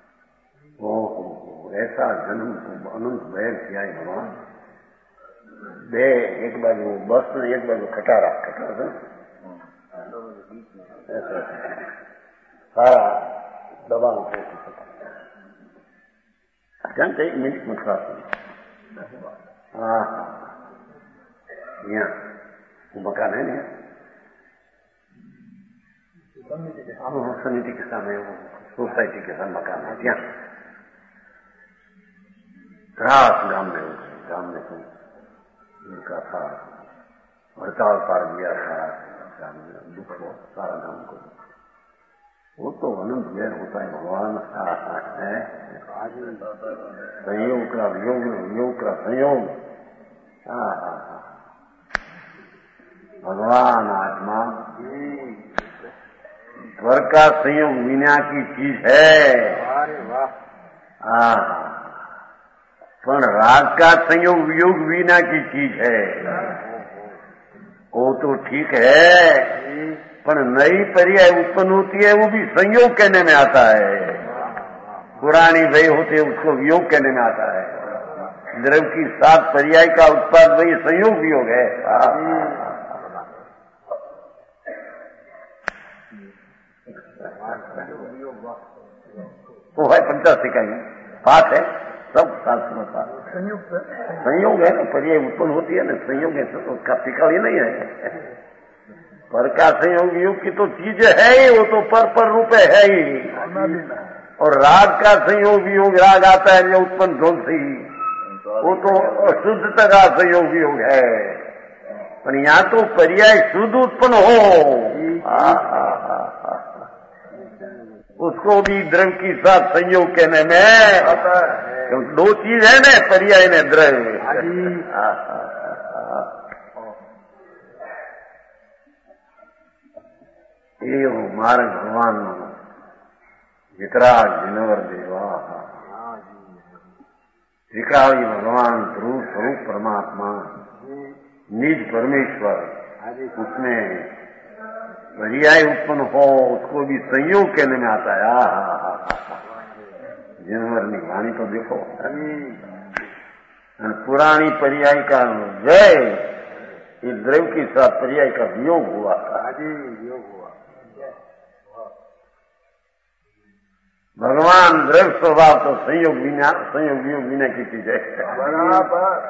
ओहो, ऐसा जन्म को अनंत बैर किया है भगवान। बे एक बाजू बस में, एक बाजू खटारा, खटारा ऐसा सारा दबा जानते एक मिनट में खा हाँ यहाँ वो मकान है नहीं, समिति के सामने, वो सोसाइटी के साथ मकान है। यहाँ रात गांव में, गांव में तो उनका था, हड़ताल पार दिया था, दुख हो सारा गांव को। वो तो अनंत वेर होता है भगवान है, संयोग का वियोग, वियोग का संयोग। हाँ हाँ हाँ, भगवान आत्मा स्वर का संयोग विना की चीज है। हाँ हाँ, पर राग का संयोग वियोग विना की चीज है। वो तो ठीक है, पर नई पर्याय उत्पन्न होती है, वो भी संयोग कहने में आता है। पुरानी वही होती है, उसको वियोग कहने में आता है। द्रव्य की सात पर्याय का उत्पाद वही संयोग वियोग है। वो है पंचासी का ही पाठ है, सब शास्त्र में पाठ। संयुक्त संयोग है ना, पर्याय उत्पन्न होती है ना, संयोग है, तो उसका टिका ही नहीं है। पर का संयोग योग की तो चीज है ही, वो तो पर पर रूप है ही। और राग का संयोग योग राग आता है जो उत्पन्न ध्वंस ही, वो तो शुद्धता का संयोग योग है। पर यहाँ तो पर्याय शुद्ध उत्पन्न हो, आ, आ, आ, आ, उसको भी द्रव्य के साथ संयोग कहने में दो चीज है ना, पर्याय ने द्रव्य। एव मार्ग भगवान वितराग जिनवर देवा त्रिकाली भगवान ध्रुव स्वरूप परमात्मा निज परमेश्वर, उसमें पर्याय उत्पन्न हो उसको भी संयोग कहने में आता है। आ हा हा जिनवर निवाणी तो देखो, पुरानी पर्याय का जय ये द्रव्य के साथ पर्याय का वियोग हुआ था। योग हुआ भगवान द्रव्य स्वभाव तो संयोग बिना संयोग वियोग बिना की चीज है। बराबर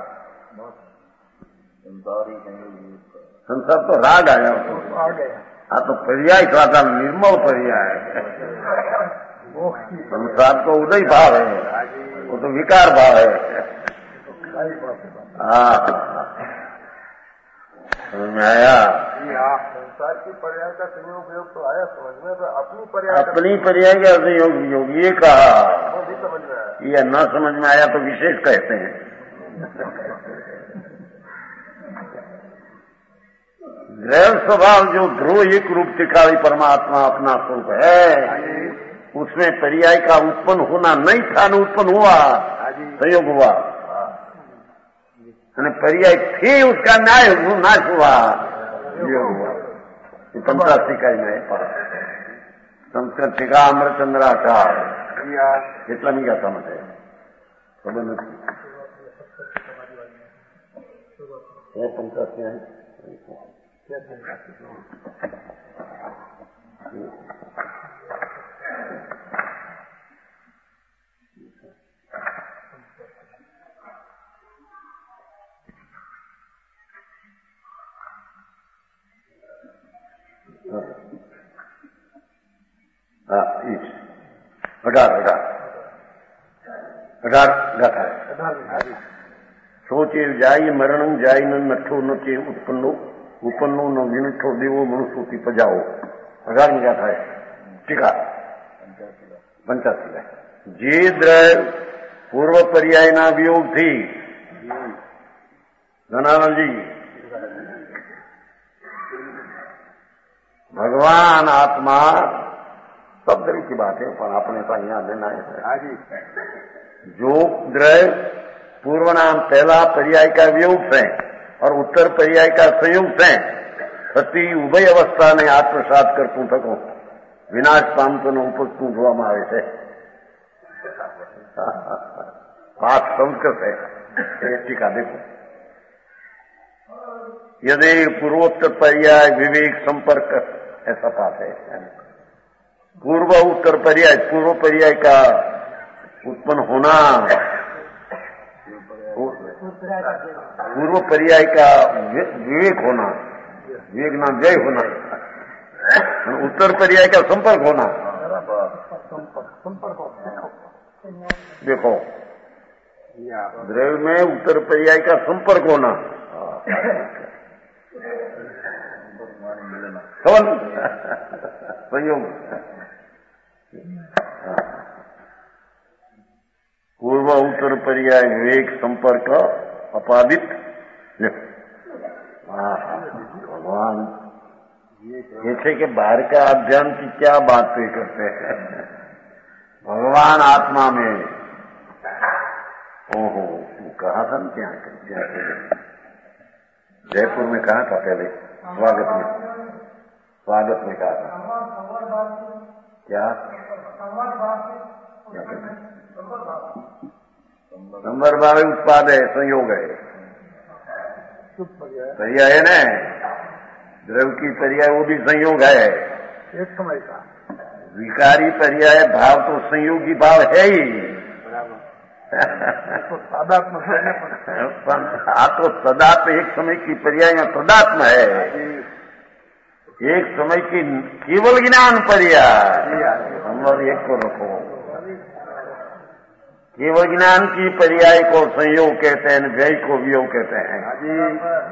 संसार तो राग आया आ गया। हाँ तो पर्याय साधा निर्मल पर्याय है। संसार तो उदय भाव है, वो तो विकार भाव है। हाँ समझ में आया। संसार की पर्याय का संयोग योग तो आया समझ में, तो अपनी पर्याय अपनी पर्याय का संयोग योग ये कहा, वो भी समझ में आया। ये न समझ में आया तो विशेष कहते हैं। द्रव्य स्वभाव जो ध्रुव एक रूप त्रिकाली परमात्मा अपना स्वरूप है, उसमें पर्याय का उत्पन्न होना नहीं था, न उत्पन्न हुआ, संयोग हुआ। पर्याय थी उसका न्याय नाश हुआ, योग हुआ। पंचासी का में संस्कृत टीका अमरचंद्राचार इतना नहीं क्या समझ है। पंचासी है हाँ अठार अठार अठार गाथा है। सोचे जाई मरणं जाई न नठो न चे उत्पन्नो उपन्नो न विनठो देवो मनुष्योति पजाओ। अठार में गाथा है। टीका पंचासी है। जे द्रव्य पूर्व पर्याय ना वियोग थी, धनानंद जी भगवान आत्मा सब द्रव्य की बात है, पर अपने का यहाँ देना है। जो द्रव्य पूर्व नाम पहला पर्याय का वियोग है और उत्तर पर्याय का संयुक्त है, सती उभय अवस्था ने आत्मसात कर तू थको विनाश पामतो न उपस्तु જોવા આવે છે। पाठ संस्कृत है, टीका देखो। यदि पूर्वोत्तर पर्याय विवेक संपर्क ऐसा पाठ है। पूर्व उत्तर पर्याय पूर्व पर्याय का उत्पन्न होना, पूर्व पर्याय का विवेक होना, विवेक नाम जय होना, उत्तर पर्याय का संपर्क होना। देखो द्रव्य में उत्तर पर्याय का संपर्क होना, संयोग पूर्व उत्तर पर्याय विवेक संपर्क अपादित। भगवान जैसे कि बाहर का अध्ययन की क्या बात पे करते हैं, भगवान आत्मा में ओहो कहा था ना, क्या क्या जयपुर में कहा था पहले स्वागत में, स्वागत में कहा था क्या नंबर बारह उत्पाद है, संयोग है, पर्याय है ना, द्रव्य की पर्याय वो भी संयोग है, एक समय का विकारी पर्याय भाव तो संयोगी भाव है ही। तो तादात्म है आ तो तदात्म एक समय की पर्याय में तदात्म है, एक समय की केवल ज्ञान पर्याय। नंबर एक को रखो, केवल ज्ञान की पर्याय को संयोग कहते हैं, व्यय को वियोग कहते हैं।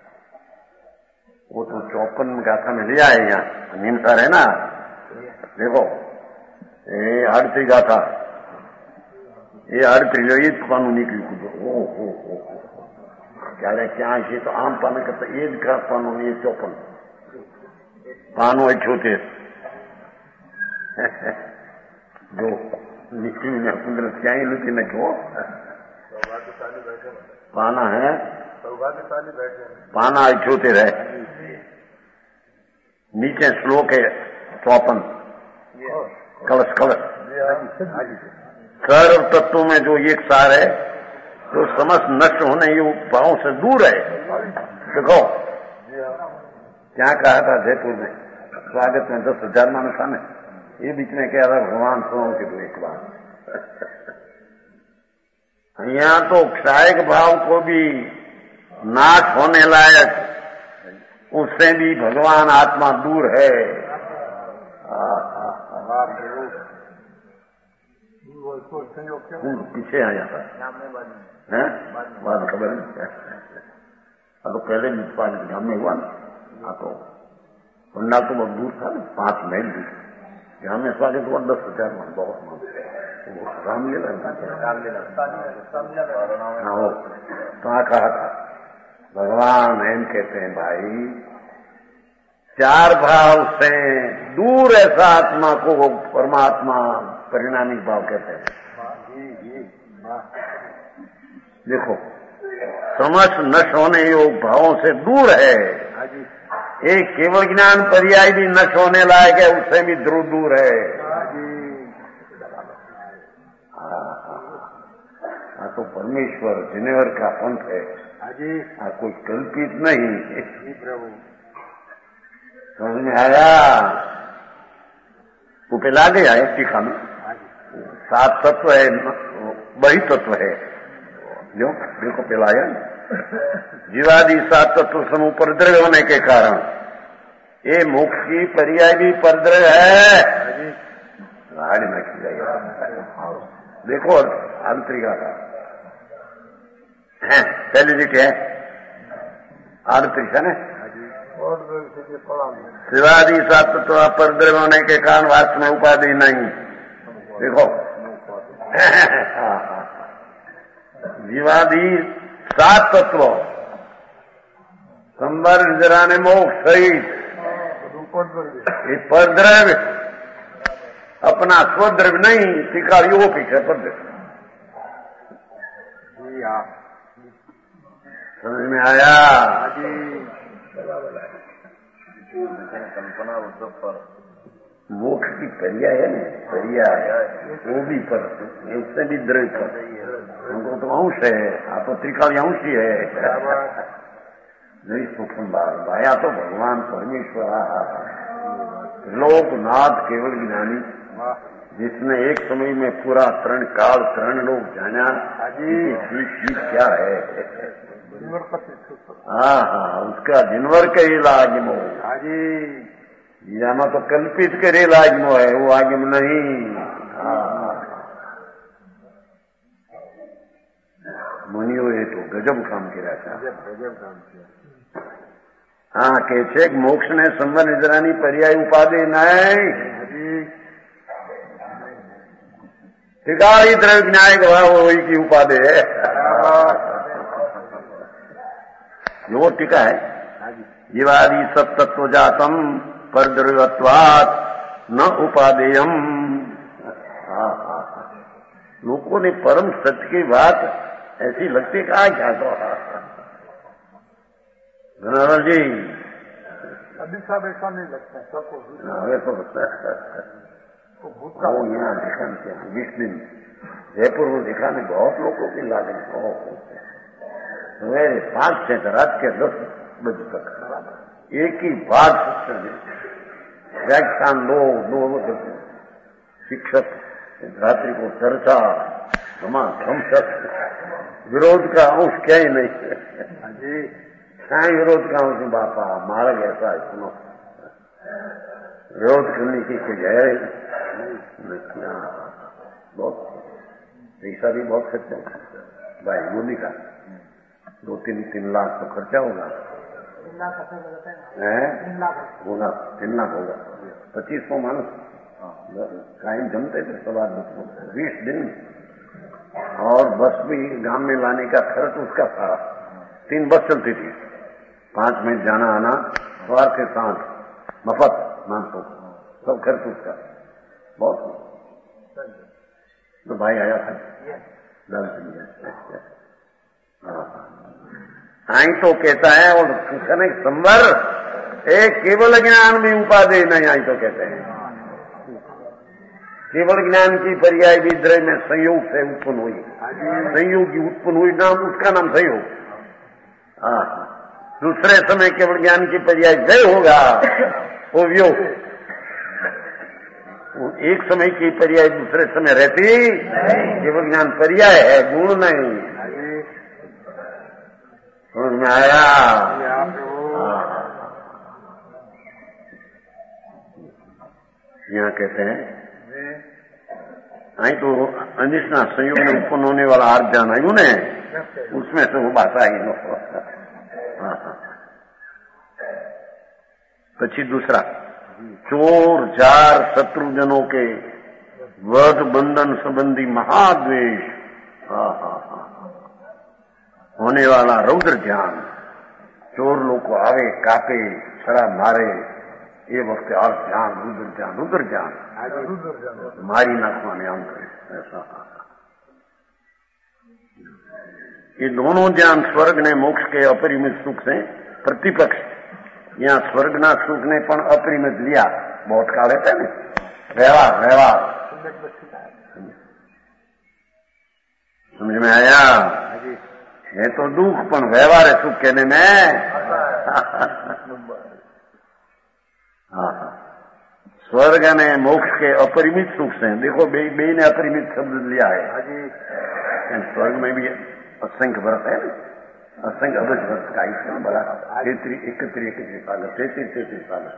वो तो चौपन गाथा में लिया है यहाँ निमसार है ना, देखो ये आरती गाथा, ये आरती जो ये कानूनी की कुछ ओ हो हो क्या रे क्या है तो आम पाने करता ये का कानून ये चौपन पानो छोटे जो निश्चित में कुदरत क्या ही लुटी न क्यों पाना है, सौभाग्यशाली बैठे पाना छोटे रहे। नीचे श्लोक है चौपन, कलश कलश सर्व तत्वों में जो एक सार है जो समस्त नष्ट होने ये भावों से दूर है। देखो क्या कहा था जयपुर में स्वागत में दस हजार मानसा में, ये बीच में क्या था भगवान सुनो के तो एक बात यहाँ तो क्षायक भाव को भी नाश होने लायक उससे भी भगवान आत्मा दूर है। पीछे आ जाता है बाद खबर नहीं, तो पहले गांव में हुआ ना, तो पंडाल तो बहुत दूर था ना, पांच मील दूर। यहाँ में स्वागत हुआ दस हजार मान, बहुत मान रामलीला हाँ कहा कहा था भगवान एम कहते हैं भाई चार भाव से दूर ऐसा आत्मा को परमात्मा परिणामी भाव कहते हैं। देखो समस्त नष्ट होने योग भावों से दूर है, एक केवल ज्ञान पर्याय भी नष्ट होने लायक है, उससे भी दूर दूर है। हाँ तो परमेश्वर जिनेवर का पंथ है, हाँ कोई कल्पित नहीं। समझ में आया? वो पे ला गया है टीका में, सात तत्व है, वही तत्व है जो बिल्कुल पिलाया जीवादि सात तत्व समूह परद्रव्य होने के कारण ये मोक्ष की पर्याय भी परद्रव्य है। गाड़ी में की जाएगा देखो आंतरिका का पहली जीत है आंतरिक है ना, शिवादि सात तत्व परद्रव्य होने के कारण वास्तव में उपाधि नहीं। देखो जीवादि सात तत्व संबर जराने मोक्ष सहित ये परद्रव्य अपना स्वद्रव्य नहीं, शिकार यो पीछे परद्रव्य। समझ में आया? कल्पना उत्सव पर मोक्ष की पर्याय है ना, पर्याय वो भी पर उससे भी द्रव्य पर हमको तो अंश है, आप तो त्रिकाल अंश ही है। नहीं सुखम भाया तो भगवान परमेश्वर लोकनाथ केवल ज्ञानी जिसने एक समय में पूरा तरण काल तरण लोग जाना ठीक क्या है। हाँ हाँ उसका जिनवर के इलाज मो यहाँ तो कल्पित करे इलाज मो है, वो आगम नहीं। हाँ मुनियो ये तो गजब काम किया था, गजब काम किया। हाँ के छे मोक्ष ने संबर निजरानी पर्याय उपाधि नहीं ठिकाई द्रव्य न्याय भाव वही की उपाधि है। यो टीका है जीवादि सब तत्व जातम परद्रव्यत्वात् न उपादेयम। लोगों ने परम सत्य की बात ऐसी लगती कहा क्या तो धनावर जी अभी सब ऐसा नहीं लगता है सबको, ऐसा लगता है वो यहाँ दिखाने बीस दिन जयपुर में दिखाने बहुत लोगों की लागन सवेरे पांच से रात के दस बजे तक एक ही बात व्याख्यान दो दो शिक्षक रात्रि को चर्चा हम विरोध का अंश क्या ही नहीं है। क्या विरोध का अंश बापा मार्ग ऐसा है, सुनो विरोध करने की कोई है नहीं। बहुत पैसा भी बहुत खर्चा भाई बोली का दो तीन तीन लाख तो खर्चा होगा, होगा तीन लाख होगा। पच्चीस सौ मानस कायम जमते थे सवा बीस दिन, और बस भी गांव में लाने का खर्च उसका सारा। तीन बस चलती थी, पांच मिनट जाना आना, सवार के साथ मफत मानसो सब खर्च उसका। बहुत तो भाई आया था आई तो कहता है और संवर एक केवल ज्ञान भी उपाधि नहीं, आई तो कहते हैं केवल ज्ञान की पर्याय विद्रय में संयोग से उत्पन्न हुई, संयोग की उत्पन्न हुई, नाम उसका नाम संयोग। हाँ, दूसरे समय केवल ज्ञान की पर्याय जय होगा वो वियोग। एक समय की पर्याय दूसरे समय रहती, केवल ज्ञान पर्याय है, गुण नहीं। समझ में आया? यहाँ कहते हैं आई तो अनिष्णा संयोग में उत्पन्न होने वाला आर्थ जान आयु ने, उसमें से वो बात आई नो। पची दूसरा चोर जार शत्रुजनों के वध बंधन संबंधी महाद्वेष होने वाला रौद्र ध्यान। चोर लोग को आवे कापे शराब मारे, ये वक्त और ध्यान रुद्र ध्यान रुद्र ध्यान मारी नाखवाने आम करे ऐसा। ये दोनों ध्यान स्वर्ग ने मोक्ष के अपरिमित सुख से प्रतिपक्ष। यहाँ स्वर्ग ना सुख ने पण अपरिमित लिया, बहुत काले थे ना व्यवहार व्यवहार समझ में आया? है तो दुख पण व्यवहार है सुख कहने में। हाँ, स्वर्ग ने मोक्ष के अपरिमित सुख से, देखो बे, बे ने अपरिमित शब्द लिया है। स्वर्ग में भी असंख्य वर्ष है ना, असंख्य अबज वर्ष का आयुष्य बड़ा तैतरी इकतीस इकतीस साल तैतीस तैतीस साल।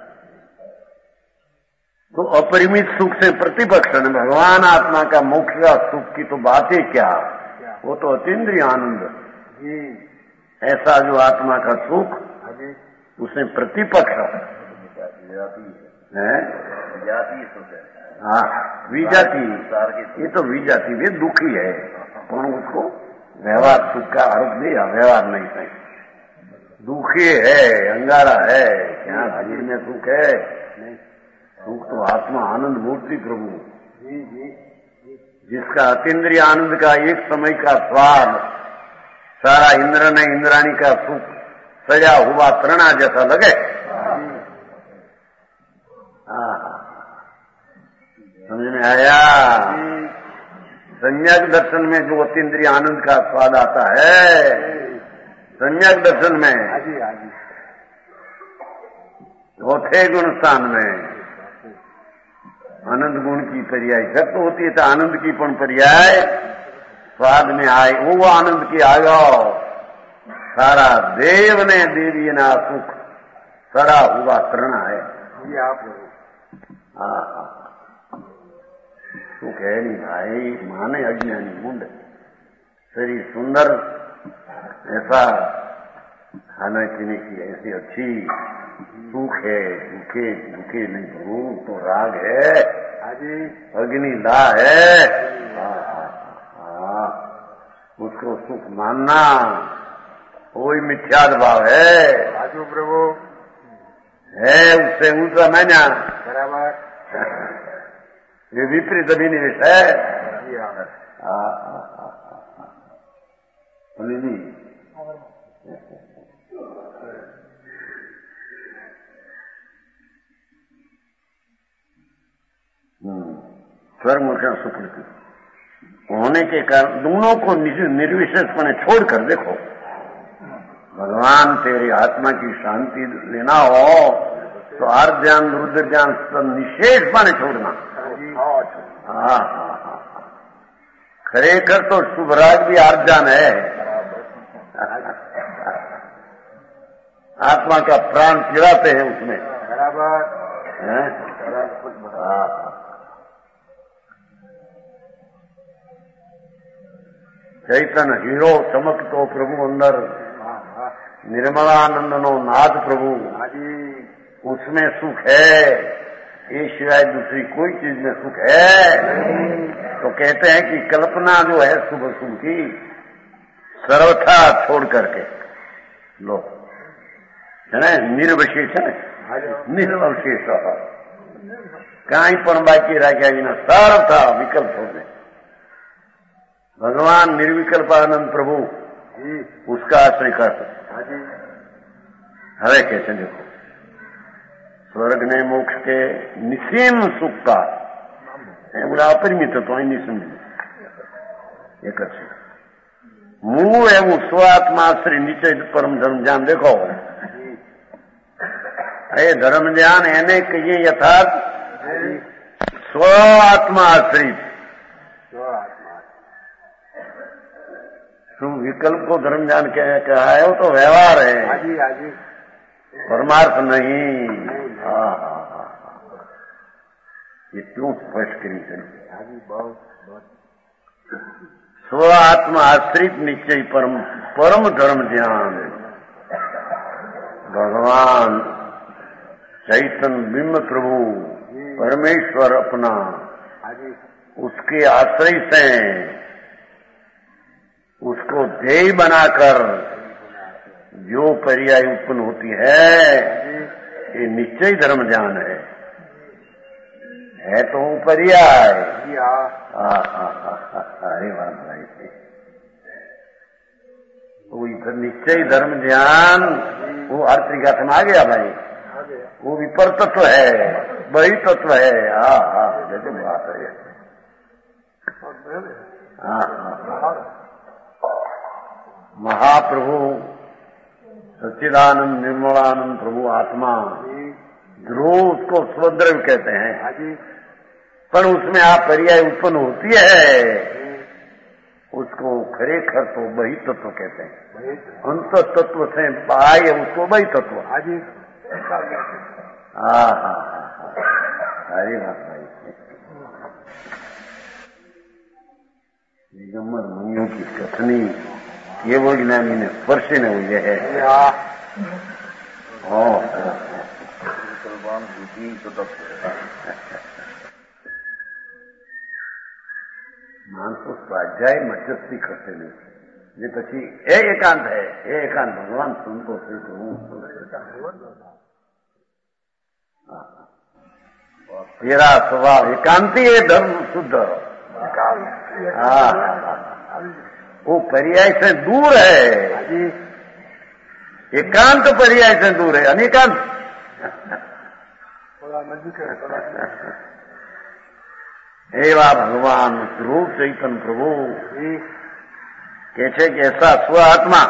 तो अपरिमित सुख से प्रतिपक्ष है। भगवान आत्मा का मोक्ष का सुख की तो बात ही क्या, वो तो अतीन्द्रिय आनंद। ऐसा जो आत्मा का सुख उसमें प्रतिपक्ष है, हाँ विजाति, ये तो विजाति वे दुखी है, कौन उसको व्यवहार सुख का आरोप दिया, व्यवहार नहीं सही दुखी है, अंगारा है, क्या भीड़ में सुख है? सुख तो आत्मा आनंद मूर्ति प्रभु, जिसका अतीन्द्रिय आनंद का एक समय का स्वाद सारा इंद्र ने इंद्राणी का सुख सजा हुआ तृणा जैसा लगे। समझ में आया? सम्यक दर्शन में जो अतीन्द्रिय आनंद का स्वाद आता है, सम्यक दर्शन में चौथे गुण स्थान में आनंद गुण की पर्याय शक्त होती है, तो आनंद की पण पर्याय स्वाद में आए, वो आनंद की आयो सारा देव ने देवी ना सुख सरा हुआ तृणा है। हाँ सुख है नहीं भाई, माने अज्ञानी मुंड शरीर सुंदर, ऐसा खाने पीने की ऐसी अच्छी सुख है, दुखे दुखे नहीं प्रभु तो राग है, अग्नि ला है। हाँ, उसको सुख मानना कोई मिथ्याद भाव है। आजू प्रभु है उससे ऊंचा मैना बराबर, ये विपरीत अभिनिवेश है। नहीं स्वर्ग मूर्ख सुकृति होने के कारण दोनों को निर्विशेषपणे छोड़कर देखो, भगवान तेरी आत्मा की शांति लेना हो तो आर्थ ज्ञान रुद्र ज्ञान सब निशेष पाने छोड़ना। हाँ हाँ हाँ, खरेखर तो शुभराज भी आर्थ ज्ञान है। आत्मा का प्राण चिराते हैं उसमें बराबर है। चैतन्य हीरो चमकतो प्रभु अंदर, निर्मलानंद नो नाद प्रभु, उसमें सुख है, ये शिवाय दूसरी कोई चीज में सुख है। तो कहते हैं कि कल्पना जो है शुभ शुभ की सर्वथा छोड़ करके लो, है ना, निर्विशेष है, निर्वशेष कहीं पर बाकी रह गया जी ना, सर्वथा विकल्प छोड़ दे। भगवान निर्विकल्पानंद प्रभु उसका आश्रय कर। हरे कैसे देखो, स्वर्ग ने मोक्ष के निसीम सुख का बोला अपरिमित तो ही नहीं समझ एक अच्छे मूल है वो स्वात्मा श्री नीचे परम धर्म ज्ञान। देखो ये धर्म ज्ञान एने कहिए यथार्थ स्व आत्मा आश्रित। तुम विकल्प को धर्म ज्ञान कहा है वो तो व्यवहार है, आजी, आजी। परमार्थ नहीं। हाँ हाँ हाँ, ये क्यों स्पष्ट करी करी स्व आत्मा आश्रित निश्चय परम परम धर्म ज्ञान। भगवान चैतन्य बिंब प्रभु परमेश्वर अपना उसके आश्रय से उसको ध्येय बनाकर जो पर्याय उत्पन्न होती है ये निश्चय धर्म ज्ञान है, है तो पर्याय। अरे बात भाई से वो इधर निश्चय धर्म ज्ञान वो हर तरीका में आ गया भाई, वो विपर तत्व है, बही तत्व है। हाँ हाँ जैसे बात है। हाँ हाँ, महाप्रभु सच्चिदानंद निर्मलानंद प्रभु आत्मा ध्रुव उसको स्वद्रव्य कहते हैं, पर उसमें आप पर्याय उत्पन्न होती है उसको खरेखर तो बही तत्व कहते हैं। अंत तत्व से बाह्य उसको बही तत्व। हाँ हाँ हाँ, सारी बात भाई दिगंबर मुनियों की कथनी ये वो ज्ञानी ने स्पर्श ने हुई है। मानसो स्वाध्याय मध्यस्थी करते नहीं ये पी ए एकांत है, ए एकांत भगवान सुनतो तेरा स्वभाव एकांती है, धर्म शुद्ध। हाँ वो पर्याय से दूर है, एकांत पर्याय से दूर है, अनेकांत। एवा भगवान रूप चैतन्य प्रभु कहते कि ऐसा स्व आत्मा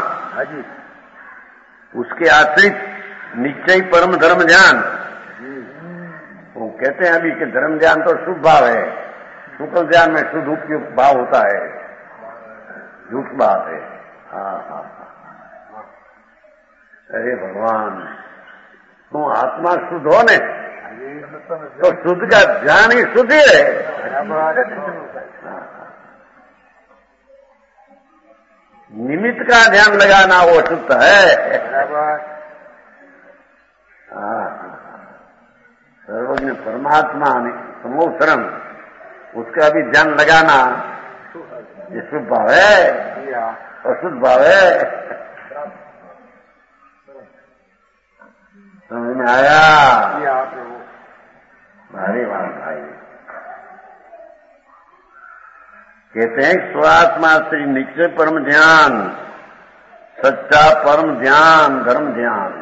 उसके आश्रित निश्चय परम धर्म ज्ञान। वो कहते हैं अभी कि धर्म ज्ञान तो शुभ भाव है, शुक्ल ज्ञान में शुद्ध उपयुक्त भाव होता है, झूठ बात है। हाँ हाँ हाँ, अरे भगवान तू आत्मा शुद्ध हो ने तो शुद्ध का ज्ञान ही शुद्ध है। निमित्त का ध्यान लगाना वो शुद्ध है। सर्वज्ञ परमात्मा ने समोसरम उसका भी ध्यान लगाना ये शुभ भाव है, अशुद्ध भाव है। समझ में आया? भारी बात भाई। कहते हैं स्वात्मा श्री निश्चय परम ध्यान, सच्चा परम ध्यान, धर्म ध्यान।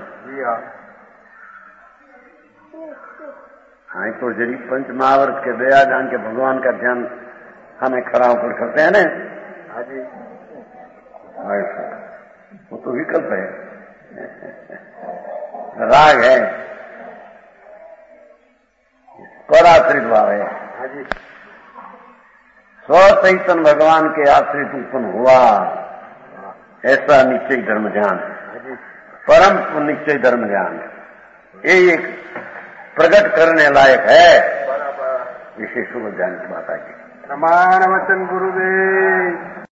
हाँ तो जरी पंच महावर्त के दया जान के भगवान का ध्यान हमें खड़ा होकर करते हैं ना। वो तो विकल्प है, राग है। पर आश्रित भाव है। स्व चैतन्य भगवान के आश्रित उत्पन्न हुआ, ऐसा निश्चय धर्म ध्यान है, परम निश्चय धर्म ध्यान है। ये एक प्रकट करने लायक है। विशेष ध्यान की बात आगे। प्रमाण वचन गुरुदेव।